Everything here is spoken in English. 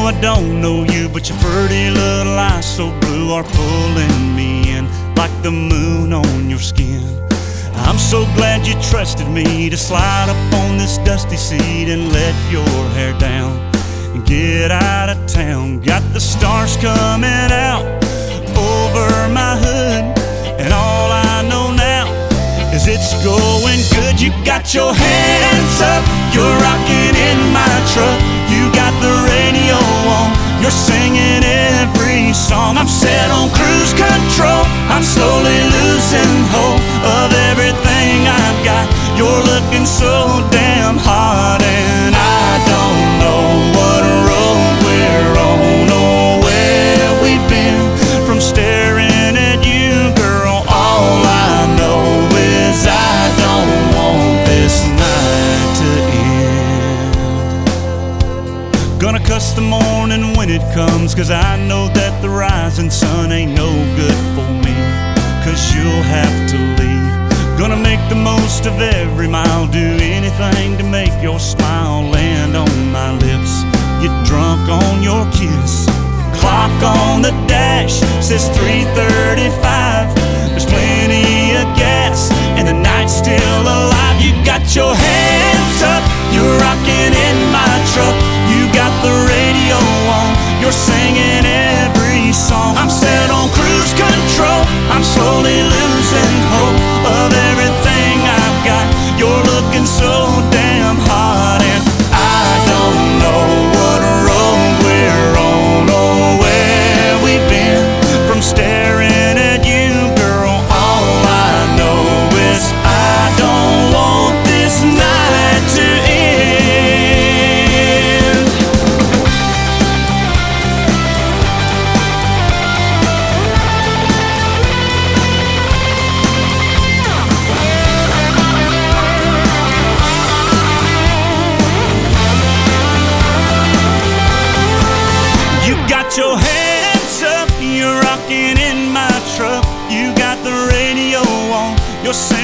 I don't know you, but your pretty little eyes so blue are pulling me in like the moon on your skin. I'm so glad you trusted me to slide up on this dusty seat and let your hair down and get out of town. Got the stars coming out over my hood, and all I know now is it's going good. You got your hands up, you're rocking in my truck. You got the radio on, you're singing every song. I'm set on cruise control, I'm slowly losing hope of everything I've got. You're looking so damn hot, and I don't know what road we're on or where we've been from staring at you, girl. All I know is I don't want this night to end. Gonna cuss the morning when it comes, 'cause I know that the rising sun ain't no good for me, 'cause you'll have to leave. Gonna make the most of every mile, do anything to make your smile land on my lips. Get drunk on your kiss. Clock on the dash says 3:35. There's plenty of gas and the night's still alive. You got your hands up, you're rocking in my truck. You got the radio on, you're singing every song. I'm set on cruise control, I'm slowly losing hope of everything I've got. You're looking so damn hot, and I don't know what road we're on or where we've been from staring at you, girl. All I know is I don't want this night to end. You got your hands up, you're rocking in my truck. You got the radio on, you're saying